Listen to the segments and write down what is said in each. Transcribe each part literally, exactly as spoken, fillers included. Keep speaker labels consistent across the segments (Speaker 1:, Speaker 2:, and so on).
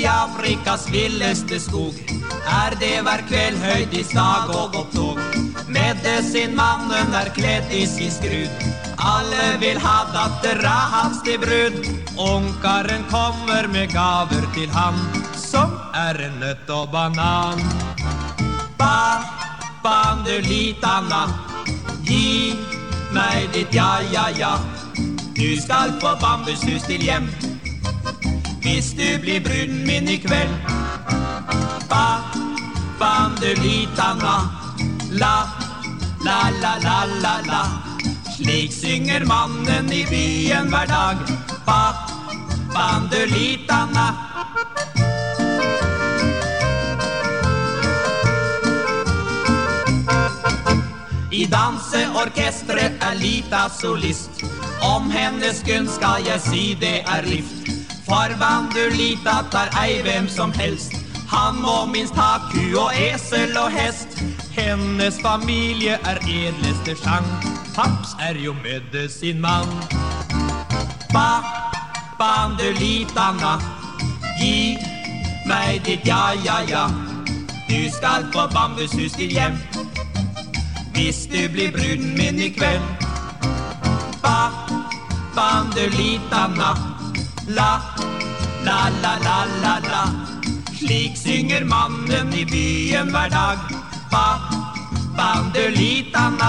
Speaker 1: I Afrikas villeste skog Er det hver kveld høyd I stag og opptog Medisinmannen er kledd I sin skrud Alle vil ha dattera hans til brud Onkaren kommer med gaver til han Som er en nøtt og banan Ba, bandelitana Gi meg ditt ja, ja, ja Du skal få bambushus til hjem Hvis du blir bruden min I kveld Ba, bandelitana La, la, la, la, la, la Slik synger mannen I byen hver dag Ba, bandelitana I danseorkestret er Lita solist Om hennes gunst skal jeg si det er lift For Bandolita tar ei hvem som helst Han må minst ha ku og esel og hest Hennes familie er edleste sjang Paps er jo medisinmann Ba, Bandolitana Gi meg ditt ja, ja, ja Du skal få bambushus til hjem Hvis du blir bruden min I kveld Ba, Bandolitana La, la, la, la, la, la Slik synger mannen I byen hver dag Ba, Bandolitana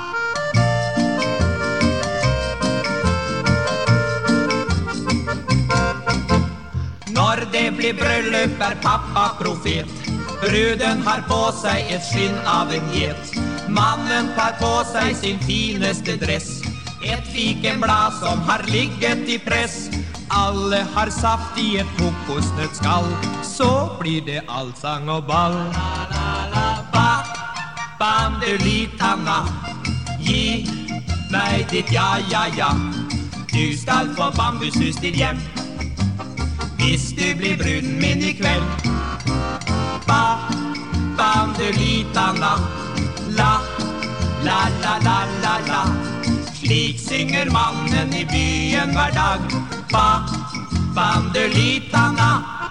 Speaker 1: Når det blir bryllup er pappa profet Bruden har på seg et skinn av en gjet Mannen tar på seg sin fineste dress Et fikenblad som har ligget I press Alle har saft I et kokosnøttskall Så blir det allsang og ball Ba, Bandolitana Gi meg ditt ja, ja, ja Du skal få bambushus til hjem Hvis du blir bruden min I kveld Ba, Bandolitana La, la, la, la, la, la Slik synger mannen I byen hver dag Ba, Bandolitana